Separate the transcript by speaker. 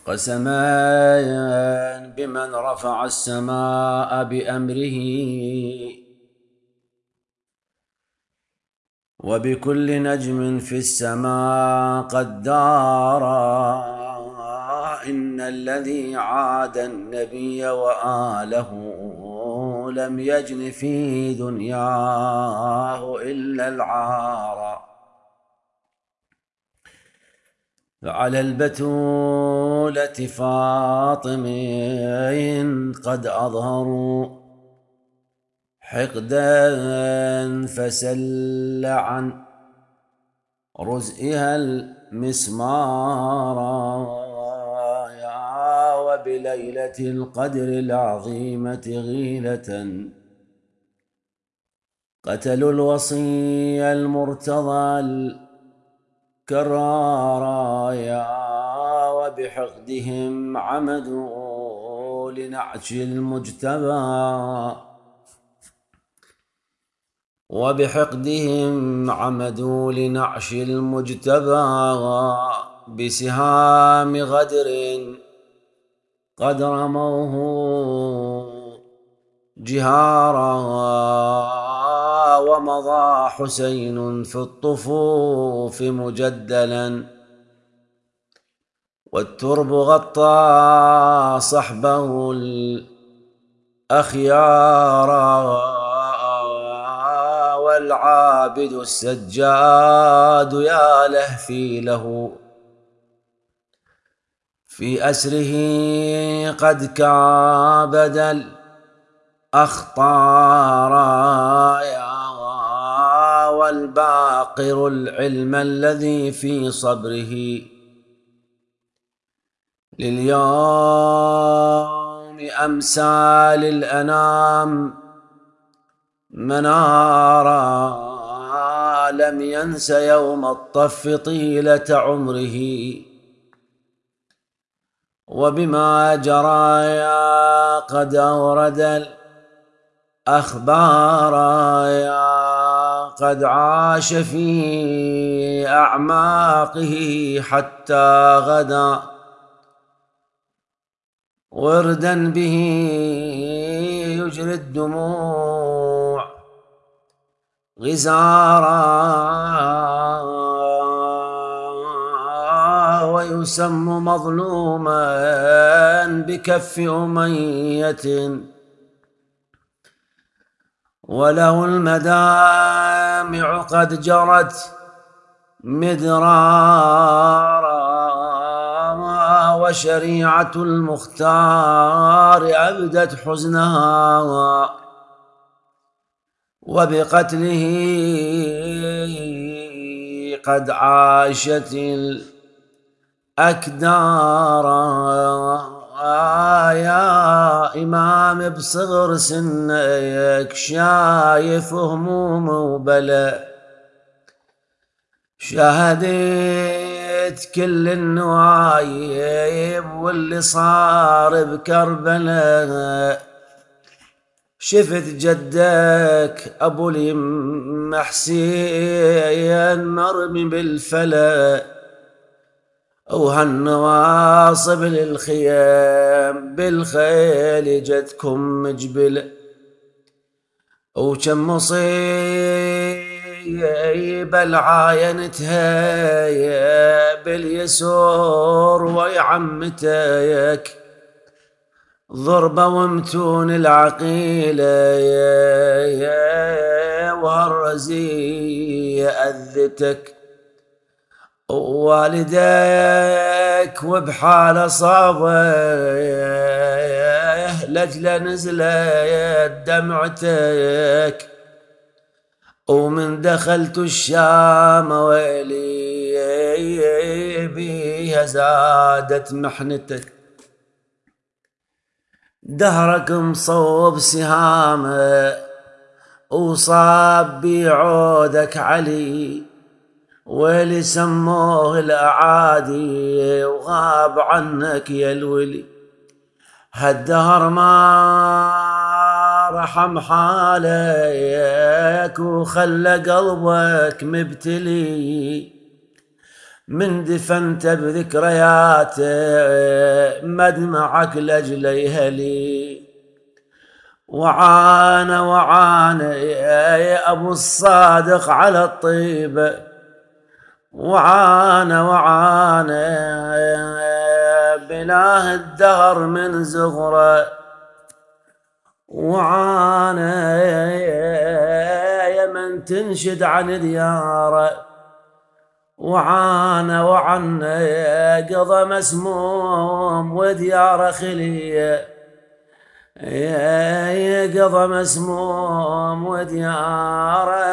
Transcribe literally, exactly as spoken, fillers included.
Speaker 1: قسما بمن رفع السماء بأمره وبكل نجم في السماء قد دارا. إن الذي عاد النبي وآله لم يجن في دنياه إلا العارا. فعلى البتولة فاطم قد أظهروا حقدا فسل عن رزئها المسمارا. يا وبليلة القدر العظيمة غيلة قتلوا الوصي المرتضى الكرارا. يا وبحقدهم عمدوا لنعش المجتبى وبحقدهم عمدوا لنعش المجتبى بسهام غدر قد رموه جهارا. ومضى حسين في الطفوف مجدلا والترب غطى صحبه الأخيارا. والعابد السجاد يا لهفي له في أسره قد كابد الأخطار. يا والباقر العلم الذي في صبره لليوم أمثال الأنام منارا. لم ينس يوم الطف طيلة عمره وبما جرى يا قد أورد الأخبار. يا قد عاش في أعماقه حتى غدا وردا به يجري الدموع غزارا. ويسم مظلوما بكف أمية وله المدامع قد جرت مدرارا. وشريعة المختار أبدت حزنها وبقتله قد عاشت الأكدار. يا إمام بصغر سنك شايف هموم وبلا شاهدت كل النوايب واللي صار بكربلاء. شفت جدك أبو اليم حسين مرمي بالفلا وهالنواصب للخيام بالخيل جتكم مجبلة وكم مصيبة العاينتها باليسور ويعمتك ضربة ومتون العقيلة يا يا وهالرزية أذتك ووالديك وبحال صابه لجل نزلت دمعتك ومن دخلت الشام ويلي بيها زادت محنتك. دهرك مصوب سهامه وصاب بعودك علي ويلي سموه الأعادي وغاب عنك يا الولي. هالدهر ما رحم حالك وخلى قلبك مبتلي من دفنت بذكرياته مدمعك لأجل يهلي. وعانى وعانى يا أبو الصادق على الطيبة، وعانى وعانى بلاه الدهر من زغره، وعانى يا من تنشد عن دياره، وعانى وعانى قضى مسموم ودياره خليه، يا قضى مسموم ودياره